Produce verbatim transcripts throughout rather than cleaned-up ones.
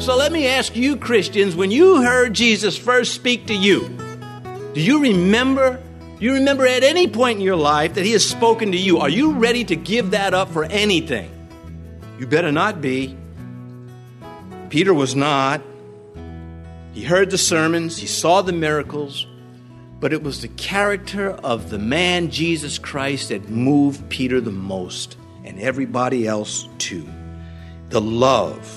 So let me ask you, Christians, when you heard Jesus first speak to you, do you remember, do you remember at any point in your life that he has spoken to you? Are you ready to give that up for anything? You better not be. Peter was not. He heard the sermons, he saw the miracles, but it was the character of the man Jesus Christ that moved Peter the most, and everybody else too. The love.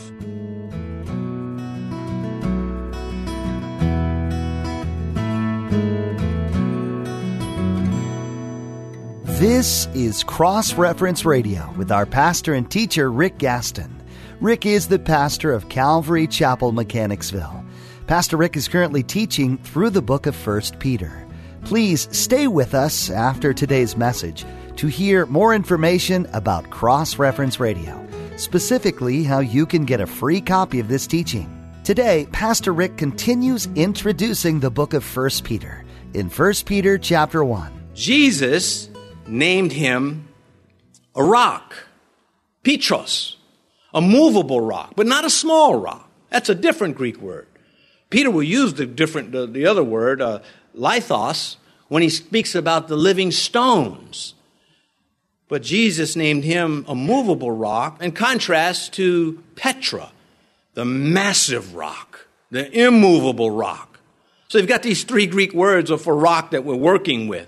This is Cross Reference Radio with our pastor and teacher, Rick Gaston. Rick is the pastor of Calvary Chapel, Mechanicsville. Pastor Rick is currently teaching through the book of First Peter. Please stay with us after today's message to hear more information about Cross Reference Radio, specifically how you can get a free copy of this teaching. Today, Pastor Rick continues introducing the book of First Peter in First Peter chapter one. Jesus named him a rock, Petros, a movable rock, but not a small rock. That's a different Greek word. Peter will use the different, the, the other word, uh, lithos, when he speaks about the living stones. But Jesus named him a movable rock in contrast to Petra, the massive rock, the immovable rock. So you've got these three Greek words for rock that we're working with.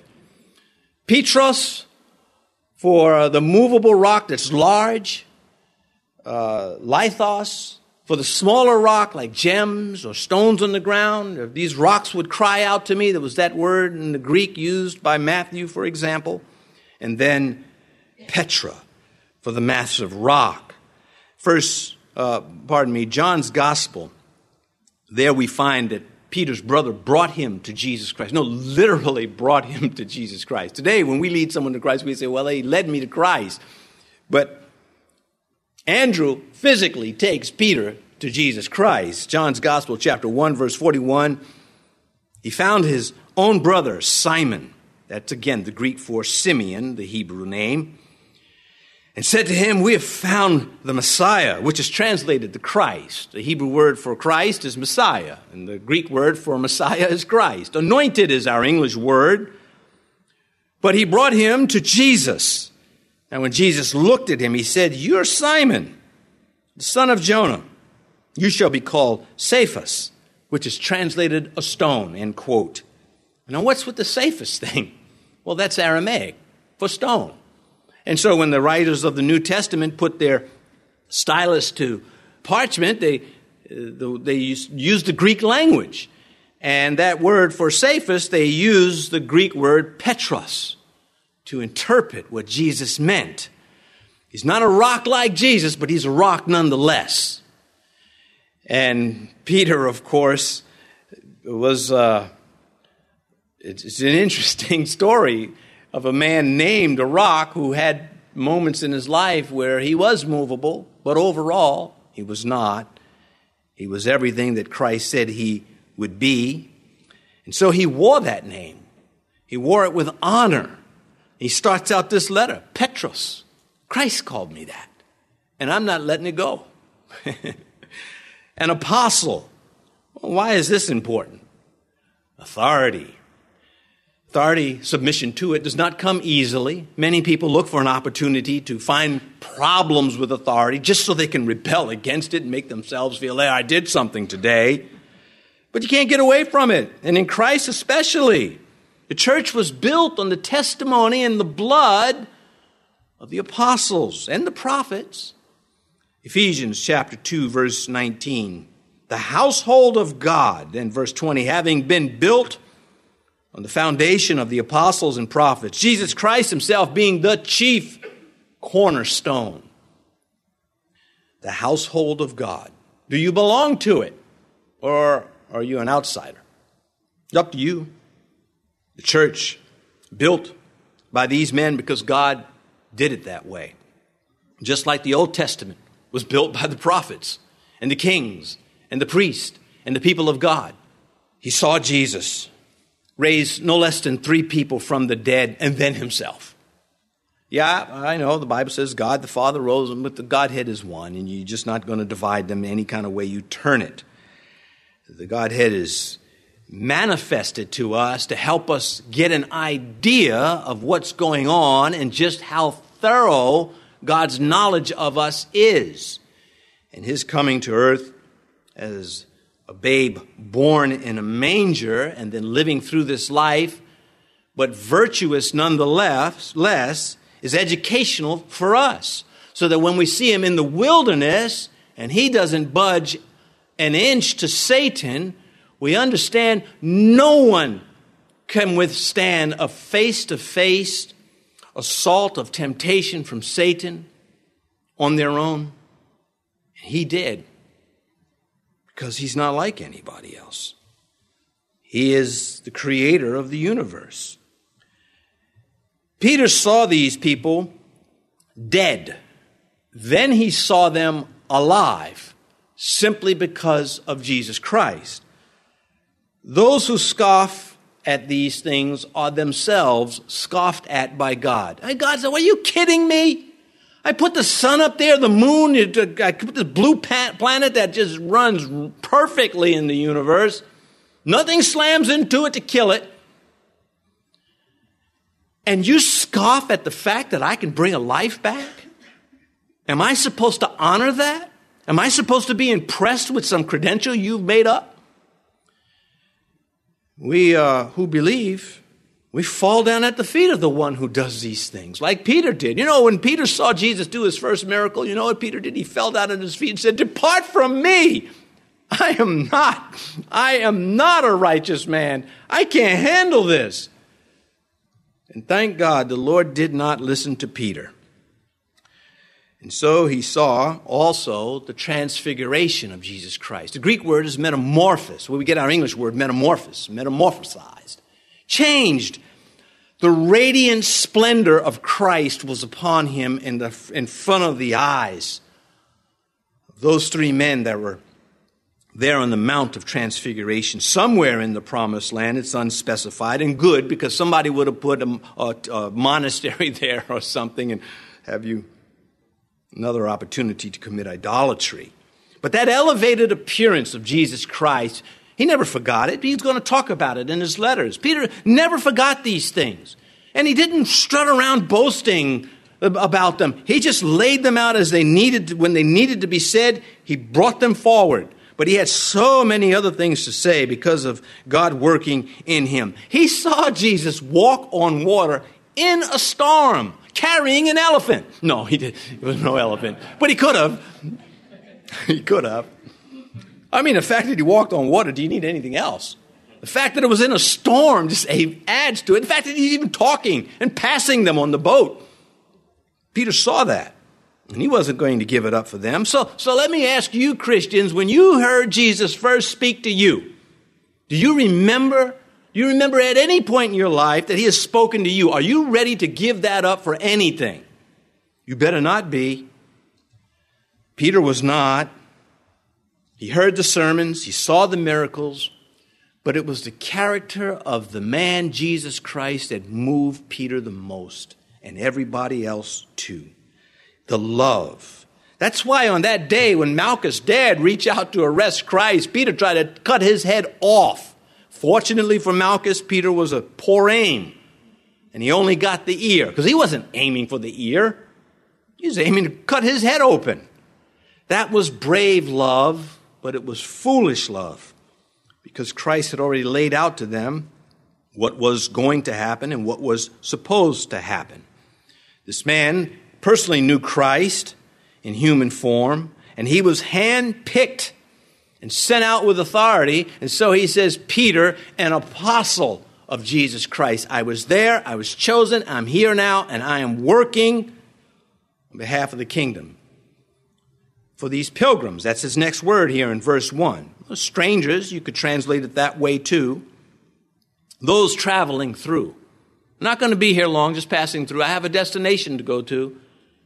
Petros, for uh, the movable rock that's large. Uh, lithos, for the smaller rock like gems or stones on the ground. If these rocks would cry out to me, there was that word in the Greek used by Matthew, for example. And then Petra, for the massive rock. First, uh, pardon me, John's Gospel, there we find that Peter's brother brought him to Jesus Christ. No, literally brought him to Jesus Christ. Today, when we lead someone to Christ, we say, well, he led me to Christ. But Andrew physically takes Peter to Jesus Christ. John's Gospel, chapter one, verse forty-one. He found his own brother, Simon. That's, again, the Greek for Simeon, the Hebrew name. And said to him, we have found the Messiah, which is translated the Christ. The Hebrew word for Christ is Messiah, and the Greek word for Messiah is Christ. Anointed is our English word. But he brought him to Jesus. And when Jesus looked at him, he said, you're Simon, the son of Jonah. You shall be called Cephas, which is translated a stone, end quote. Now, what's with the Cephas thing? Well, that's Aramaic for stone. And so when the writers of the New Testament put their stylus to parchment, they, uh, they used the Greek language. And that word for Cephas, they used the Greek word Petros to interpret what Jesus meant. He's not a rock like Jesus, but he's a rock nonetheless. And Peter, of course, was, uh, it's, it's an interesting story of a man named a rock who had moments in his life where he was movable, but overall, he was not. He was everything that Christ said he would be. And so he wore that name. He wore it with honor. He starts out this letter, Petros. Christ called me that. And I'm not letting it go. An apostle. Well, why is this important? Authority. Authority, submission to it does not come easily. Many people look for an opportunity to find problems with authority just so they can rebel against it and make themselves feel, hey, I did something today. But you can't get away from it. And in Christ especially. The church was built on the testimony and the blood of the apostles and the prophets. Ephesians chapter two, verse nineteen. The household of God, then verse twenty, having been built on the foundation of the apostles and prophets, Jesus Christ himself being the chief cornerstone. The household of God. Do you belong to it? Or are you an outsider? It's up to you. The church built by these men because God did it that way. Just like the Old Testament was built by the prophets and the kings and the priests and the people of God. He saw Jesus raise no less than three people from the dead and then himself. Yeah, I know the Bible says God the Father rose, but the Godhead is one, and you're just not going to divide them any kind of way you turn it. The Godhead is manifested to us to help us get an idea of what's going on and just how thorough God's knowledge of us is. And his coming to earth as a babe born in a manger and then living through this life, but virtuous nonetheless, less, is educational for us. So that when we see him in the wilderness and he doesn't budge an inch to Satan, we understand no one can withstand a face-to-face assault of temptation from Satan on their own. He did, because he's not like anybody else. He is the creator of the universe. Peter saw these people dead. Then he saw them alive, simply because of Jesus Christ. Those who scoff at these things are themselves scoffed at by God. Hey, God said, are you kidding me? I put the sun up there, the moon, I put this blue planet that just runs perfectly in the universe. Nothing slams into it to kill it. And you scoff at the fact that I can bring a life back? Am I supposed to honor that? Am I supposed to be impressed with some credential you've made up? We uh, who believe, we fall down at the feet of the one who does these things, like Peter did. You know, when Peter saw Jesus do his first miracle, you know what Peter did? He fell down at his feet and said, "Depart from me. I am not, I am not a righteous man. I can't handle this." And thank God the Lord did not listen to Peter. And so he saw also the transfiguration of Jesus Christ. The Greek word is metamorphosis, where we get our English word metamorphosis, metamorphosized, changed. The radiant splendor of Christ was upon him in the in front of the eyes of those three men that were there on the Mount of Transfiguration, somewhere in the Promised Land. It's unspecified, and good, because somebody would have put a, a, a monastery there or something and have you another opportunity to commit idolatry. But that elevated appearance of Jesus Christ, he never forgot it. He's going to talk about it in his letters. Peter never forgot these things. And he didn't strut around boasting about them. He just laid them out as they needed to, when they needed to be said. He brought them forward. But he had so many other things to say because of God working in him. He saw Jesus walk on water in a storm, carrying an elephant. No, he did. There was no elephant. But he could have. He could have. I mean, the fact that he walked on water, do you need anything else? The fact that it was in a storm just adds to it. The fact that he's even talking and passing them on the boat. Peter saw that. And he wasn't going to give it up for them. So, so let me ask you, Christians, when you heard Jesus first speak to you, do you remember, do you remember at any point in your life that he has spoken to you? Are you ready to give that up for anything? You better not be. Peter was not. He heard the sermons, he saw the miracles, but it was the character of the man Jesus Christ that moved Peter the most, and everybody else too. The love. That's why on that day when Malchus dared reach out to arrest Christ, Peter tried to cut his head off. Fortunately for Malchus, Peter was a poor aim, and he only got the ear, because he wasn't aiming for the ear. He was aiming to cut his head open. That was brave love, but it was foolish love, because Christ had already laid out to them what was going to happen and what was supposed to happen. This man personally knew Christ in human form, and he was handpicked and sent out with authority. And so he says, Peter, an apostle of Jesus Christ. I was there, I was chosen, I'm here now, and I am working on behalf of the kingdom. For these pilgrims, that's his next word here in verse one. Strangers, you could translate it that way too. Those traveling through. I'm not going to be here long, just passing through. I have a destination to go to.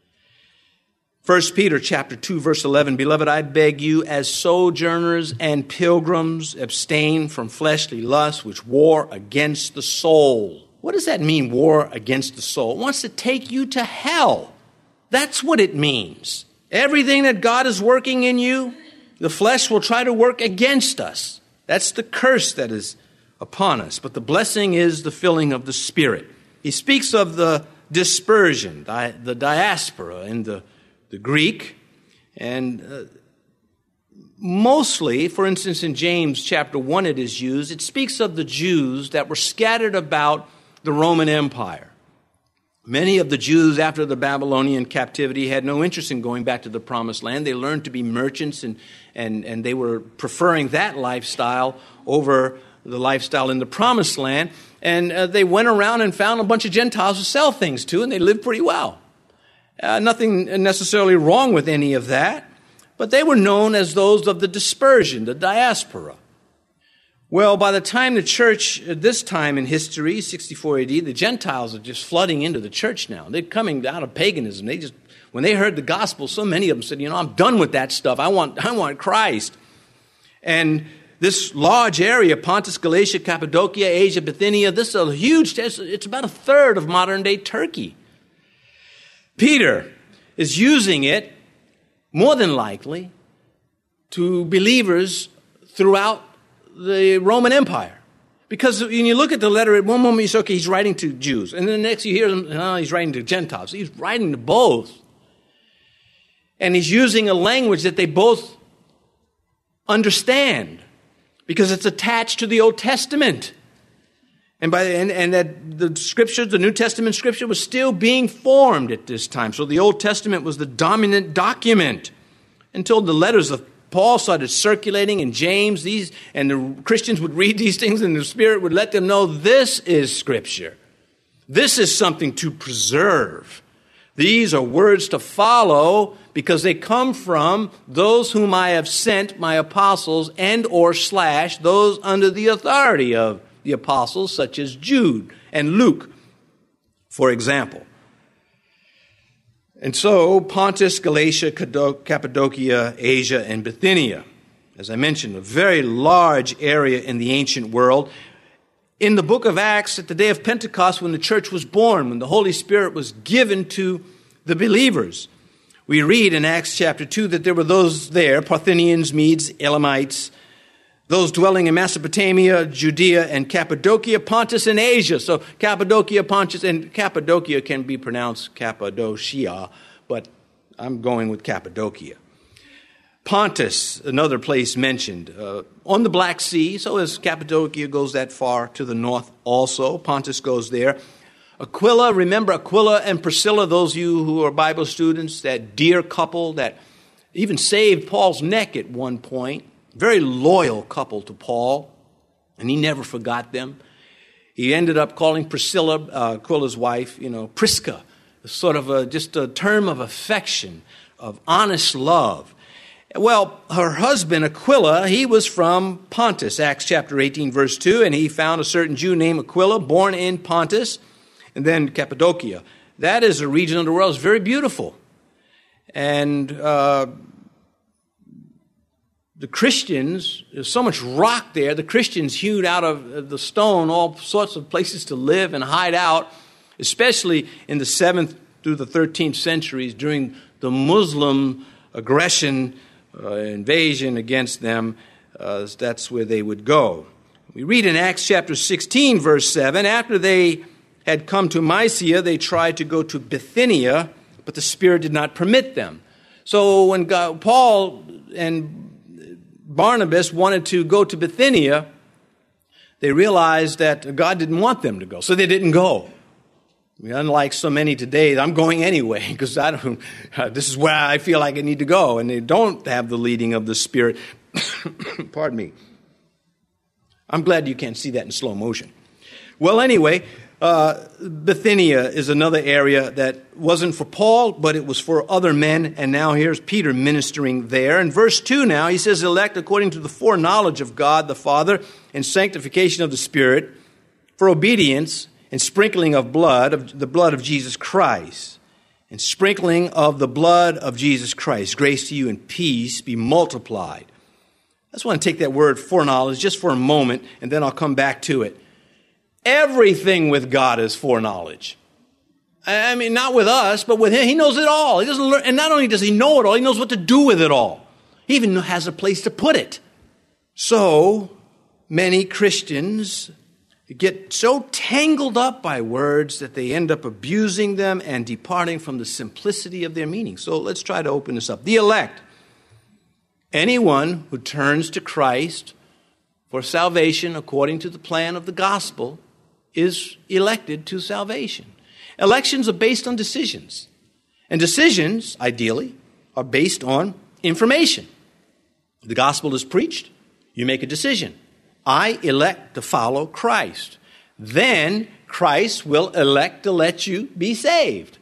First Peter chapter two, verse eleven, Beloved, I beg you, as sojourners and pilgrims, abstain from fleshly lusts which war against the soul. What does that mean, war against the soul? It wants to take you to hell. That's what it means. Everything that God is working in you, the flesh will try to work against us. That's the curse that is upon us. But the blessing is the filling of the Spirit. He speaks of the dispersion, the diaspora in the, the Greek. And uh, mostly, for instance, in James chapter one it is used, it speaks of the Jews that were scattered about the Roman Empire. Many of the Jews after the Babylonian captivity had no interest in going back to the Promised Land. They learned to be merchants, and, and, and they were preferring that lifestyle over the lifestyle in the Promised Land. And uh, they went around and found a bunch of Gentiles to sell things to, and they lived pretty well. Uh, nothing necessarily wrong with any of that, but they were known as those of the dispersion, the diaspora. Well, by the time the church, at this time in history, sixty-four A D, the Gentiles are just flooding into the church now. They're coming out of paganism. They just, when they heard the gospel, so many of them said, you know, I'm done with that stuff. I want, I want Christ. And this large area, Pontus, Galatia, Cappadocia, Asia, Bithynia, this is a huge, it's about a third of modern-day Turkey. Peter is using it, more than likely, to believers throughout the Roman Empire. Because when you look at the letter, at one moment you say, okay, he's writing to Jews. And then the next you hear him, oh, he's writing to Gentiles. He's writing to both. And he's using a language that they both understand because it's attached to the Old Testament. And by and, and that the scriptures, the New Testament scripture was still being formed at this time. So the Old Testament was the dominant document until the letters of Paul started circulating in James, these, and the Christians would read these things and the Spirit would let them know this is Scripture. This is something to preserve. These are words to follow because they come from those whom I have sent, my apostles, and or slash those under the authority of the apostles, such as Jude and Luke, for example. And so, Pontus, Galatia, Cappadocia, Asia, and Bithynia. As I mentioned, a very large area in the ancient world. In the book of Acts, at the day of Pentecost, when the church was born, when the Holy Spirit was given to the believers, we read in Acts chapter two that there were those there, Parthians, Medes, Elamites, those dwelling in Mesopotamia, Judea, and Cappadocia, Pontus, and Asia. So Cappadocia, Pontus, and Cappadocia can be pronounced Cappadocia, but I'm going with Cappadocia. Pontus, another place mentioned, uh, on the Black Sea. So as Cappadocia goes that far to the north also, Pontus goes there. Aquila, remember Aquila and Priscilla, those of you who are Bible students, that dear couple that even saved Paul's neck at one point. Very loyal couple to Paul, and he never forgot them. He ended up calling Priscilla, uh, Aquila's wife, you know, Prisca, sort of a, just a term of affection, of honest love. Well, her husband, Aquila, he was from Pontus, Acts chapter eighteen, verse two, and he found a certain Jew named Aquila, born in Pontus, and then Cappadocia. That is a region of the world that's very beautiful. And uh The Christians, there's so much rock there, the Christians hewed out of the stone all sorts of places to live and hide out, especially in the seventh through the thirteenth centuries during the Muslim aggression, uh, invasion against them. Uh, that's where they would go. We read in Acts chapter sixteen, verse seven, after they had come to Mysia, they tried to go to Bithynia, but the Spirit did not permit them. So when God, Paul and Barnabas wanted to go to Bithynia, they realized that God didn't want them to go, so they didn't go. I mean, unlike so many today, I'm going anyway because I don't. Uh, this is where I feel like I need to go, and they don't have the leading of the Spirit. Pardon me. I'm glad you can't see that in slow motion. Well, anyway, uh, Bithynia is another area that wasn't for Paul, but it was for other men, and now here's Peter ministering there. In verse two now, he says, elect according to the foreknowledge of God the Father and sanctification of the Spirit for obedience and sprinkling of blood, of the blood of Jesus Christ, and sprinkling of the blood of Jesus Christ. Grace to you and peace be multiplied. I just want to take that word foreknowledge just for a moment, and then I'll come back to it. Everything with God is foreknowledge. I mean, not with us, but with him. He knows it all. He doesn't learn, and not only does he know it all, he knows what to do with it all. He even has a place to put it. So many Christians get so tangled up by words that they end up abusing them and departing from the simplicity of their meaning. So let's try to open this up. The elect. Anyone who turns to Christ for salvation according to the plan of the gospel is elected to salvation. Elections are based on decisions. And decisions, ideally, are based on information. The gospel is preached. You make a decision. I elect to follow Christ. Then Christ will elect to let you be saved.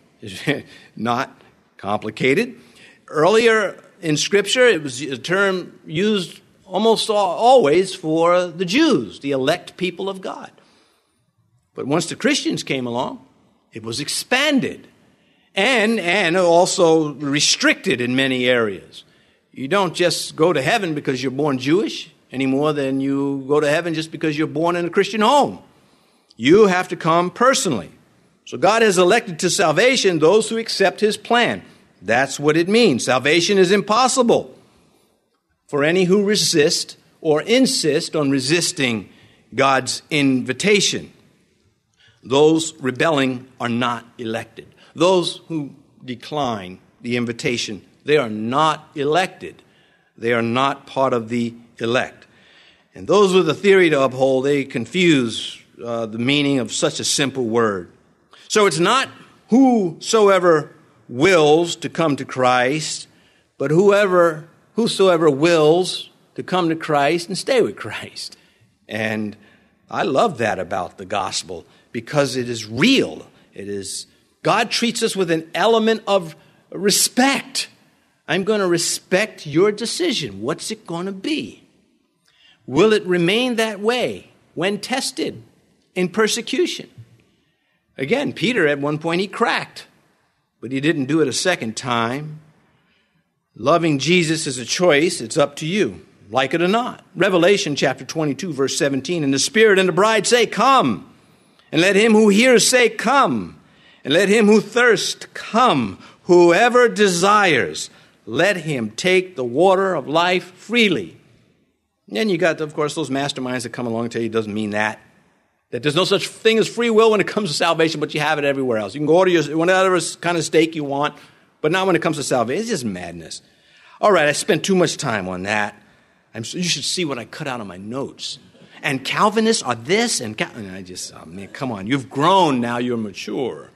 Not complicated. Earlier in Scripture, it was a term used almost always for the Jews, the elect people of God. But once the Christians came along, it was expanded and, and also restricted in many areas. You don't just go to heaven because you're born Jewish any more than you go to heaven just because you're born in a Christian home. You have to come personally. So God has elected to salvation those who accept his plan. That's what it means. Salvation is impossible for any who resist or insist on resisting God's invitation. Those rebelling are not elected. Those who decline the invitation, they are not elected. They are not part of the elect. And those with a theory to uphold, they confuse uh, the meaning of such a simple word. So it's not whosoever wills to come to Christ, but whoever, whosoever wills to come to Christ and stay with Christ. And I love that about the gospel because it is real. It is, God treats us with an element of respect. I'm going to respect your decision. What's it going to be? Will it remain that way when tested in persecution? Again, Peter at one point he cracked, but he didn't do it a second time. Loving Jesus is a choice. It's up to you, like it or not. Revelation chapter twenty-two, verse seventeen, and the Spirit and the bride say, come. And let him who hears say, come. And let him who thirsts come. Whoever desires, let him take the water of life freely. And then you got, of course, those masterminds that come along and tell you it doesn't mean that. That there's no such thing as free will when it comes to salvation, but you have it everywhere else. You can go order your, whatever kind of steak you want, but not when it comes to salvation. It's just madness. All right, I spent too much time on that. I'm, you should see what I cut out of my notes. And Calvinists are this, and, Cal- and I just, oh man, come on. You've grown now. You're mature.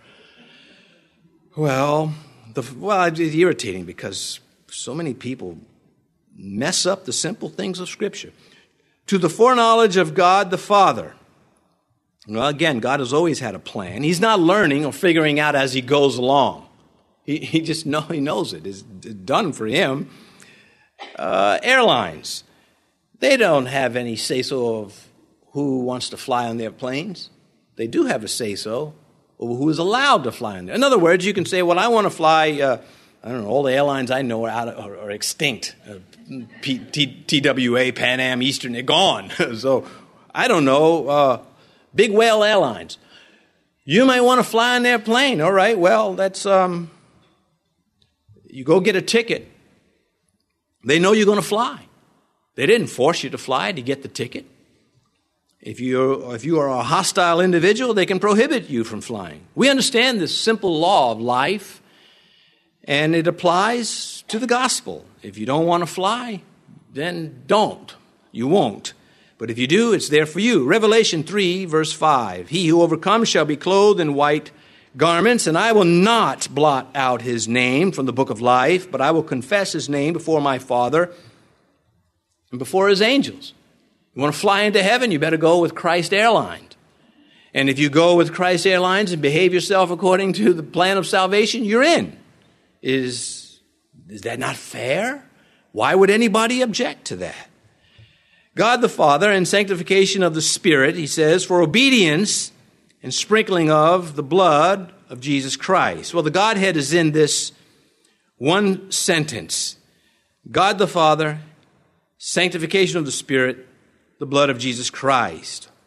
Well, the, well, it's irritating because so many people mess up the simple things of Scripture. To the foreknowledge of God the Father. Well, again, God has always had a plan. He's not learning or figuring out as he goes along. He, he just know he knows it. It's done for him. Uh, airlines, they don't have any say-so of who wants to fly on their planes. They do have a say-so of who is allowed to fly on there. In other words, you can say, well, I want to fly, uh, I don't know, all the airlines I know are, out of, are, are extinct. Uh, P, T, T W A, Pan Am, Eastern, they're gone. So, I don't know, uh, Big Whale Airlines. You might want to fly on their plane. All right, well, that's, um, you go get a ticket. They know you're going to fly. They didn't force you to fly to get the ticket. If you if you are a hostile individual, they can prohibit you from flying. We understand this simple law of life, and it applies to the gospel. If you don't want to fly, then don't. You won't. But if you do, it's there for you. Revelation three, verse five. He who overcomes shall be clothed in white garments, and I will not blot out his name from the book of life, but I will confess his name before my Father and before his angels. You want to fly into heaven, you better go with Christ Airlines. And if you go with Christ Airlines and behave yourself according to the plan of salvation, you're in. Is, is that not fair? Why would anybody object to that? God the Father and sanctification of the Spirit, he says, for obedience and sprinkling of the blood of Jesus Christ. Well, the Godhead is in this one sentence. God the Father, sanctification of the Spirit, the blood of Jesus Christ.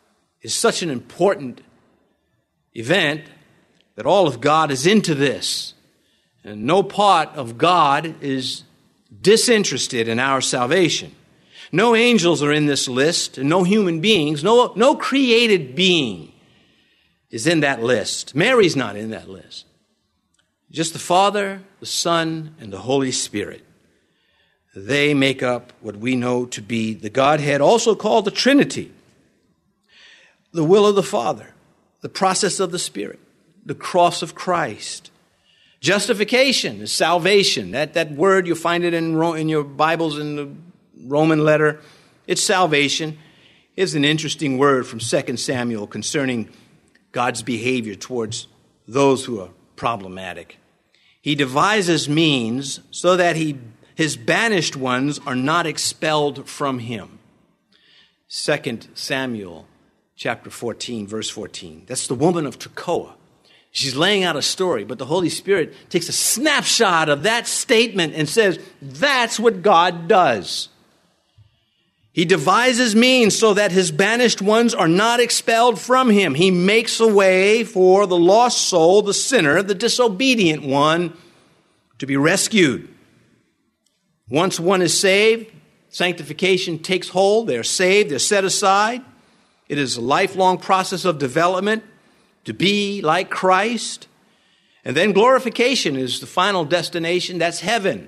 is such an important event that all of God is into this. And no part of God is disinterested in our salvation. No angels are in this list, and no human beings, no, no created being is in that list. Mary's not in that list. Just the Father, the Son, and the Holy Spirit. They make up what we know to be the Godhead, also called the Trinity. The will of the Father, the process of the Spirit, the cross of Christ. Justification is salvation. That, that word, you'll find it in, in your Bibles in the Roman letter. It's salvation. It's an interesting word from Second Samuel concerning God's behavior towards those who are problematic. He devises means so that he, his banished ones are not expelled from him. Second Samuel chapter fourteen, verse fourteen. That's the woman of Tekoa. She's laying out a story, but the Holy Spirit takes a snapshot of that statement and says, that's what God does. He devises means so that his banished ones are not expelled from him. He makes a way for the lost soul, the sinner, the disobedient one, to be rescued. Once one is saved, sanctification takes hold. They're saved. They're set aside. It is a lifelong process of development to be like Christ. And then glorification is the final destination. That's heaven.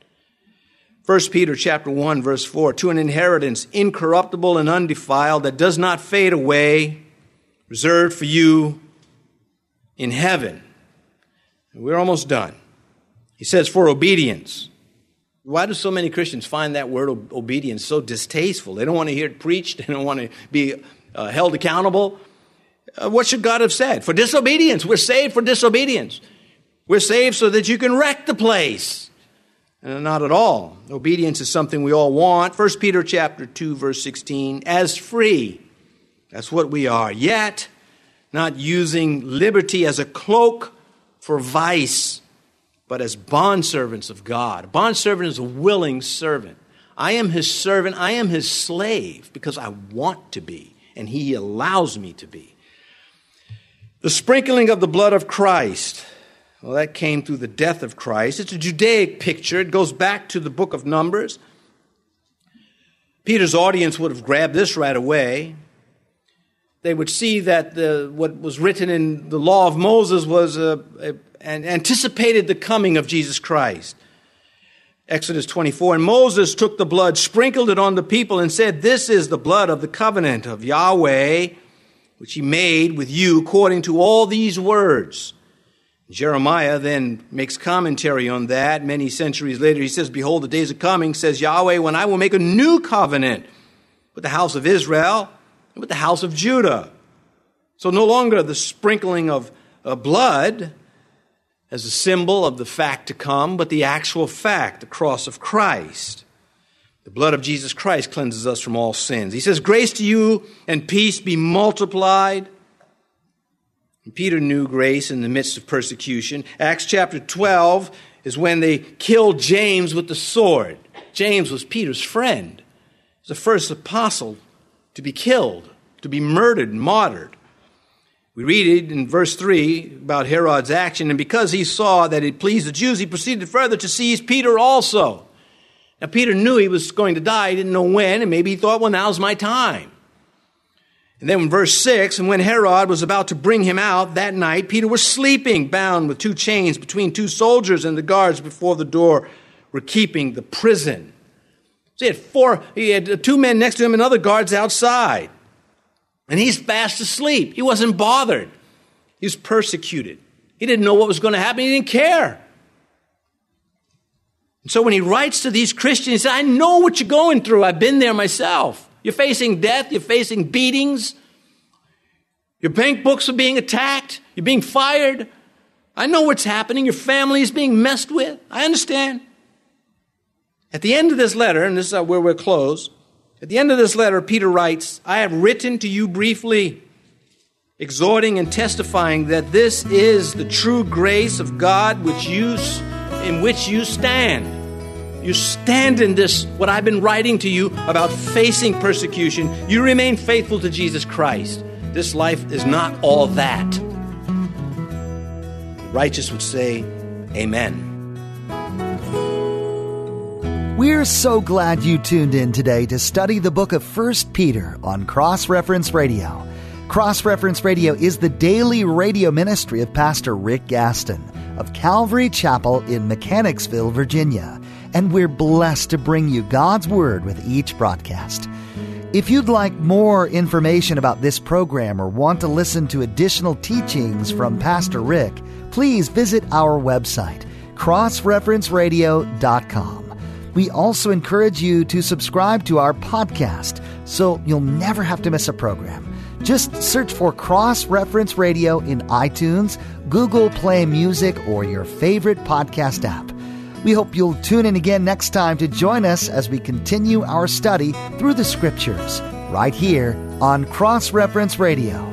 First Peter chapter one, verse four, to an inheritance incorruptible and undefiled that does not fade away, reserved for you in heaven. And we're almost done. He says, for obedience. Why do so many Christians find that word obedience so distasteful? They don't want to hear it preached. They don't want to be uh, held accountable. Uh, what should God have said? For disobedience. We're saved for disobedience. We're saved so that you can wreck the place. Uh, not at all. Obedience is something we all want. First Peter chapter two, verse sixteen, as free. That's what we are. Yet, not using liberty as a cloak for vice, but as bondservants of God. A bondservant is a willing servant. I am his servant. I am his slave because I want to be, and he allows me to be. The sprinkling of the blood of Christ. Well, that came through the death of Christ. It's a Judaic picture. It goes back to the book of Numbers. Peter's audience would have grabbed this right away. They would see that the, what was written in the law of Moses was a, a, and anticipated the coming of Jesus Christ. Exodus twenty-four, and Moses took the blood, sprinkled it on the people, and said, this is the blood of the covenant of Yahweh, which he made with you according to all these words. Jeremiah then makes commentary on that. Many centuries later, he says, behold, the days are coming, says Yahweh, when I will make a new covenant with the house of Israel and with the house of Judah. So no longer the sprinkling of uh, blood as a symbol of the fact to come, but the actual fact, the cross of Christ. The blood of Jesus Christ cleanses us from all sins. He says, grace to you and peace be multiplied. And Peter knew grace in the midst of persecution. Acts chapter twelve is when they killed James with the sword. James was Peter's friend. He was the first apostle to be killed, to be murdered and martyred. We read it in verse three about Herod's action, and because he saw that it pleased the Jews, he proceeded further to seize Peter also. Now, Peter knew he was going to die. He didn't know when, and maybe he thought, well, now's my time. And then in verse six, and when Herod was about to bring him out that night, Peter was sleeping, bound with two chains between two soldiers, and the guards before the door were keeping the prison. So he had four, he had two men next to him and other guards outside. And he's fast asleep. He wasn't bothered. He was persecuted. He didn't know what was going to happen. He didn't care. And so when he writes to these Christians, he says, I know what you're going through. I've been there myself. You're facing death. You're facing beatings. Your bank books are being attacked. You're being fired. I know what's happening. Your family is being messed with. I understand. At the end of this letter, and this is where we'll close, at the end of this letter, Peter writes, I have written to you briefly, exhorting and testifying that this is the true grace of God which you, in which you stand. You stand in this, what I've been writing to you about facing persecution. You remain faithful to Jesus Christ. This life is not all that. The righteous would say, amen. We're so glad you tuned in today to study the book of First Peter on Cross Reference Radio. Cross Reference Radio is the daily radio ministry of Pastor Rick Gaston of Calvary Chapel in Mechanicsville, Virginia, and we're blessed to bring you God's Word with each broadcast. If you'd like more information about this program or want to listen to additional teachings from Pastor Rick, please visit our website, cross reference radio dot com. We also encourage you to subscribe to our podcast so you'll never have to miss a program. Just search for Cross Reference Radio in iTunes, Google Play Music, or your favorite podcast app. We hope you'll tune in again next time to join us as we continue our study through the Scriptures, right here on Cross Reference Radio.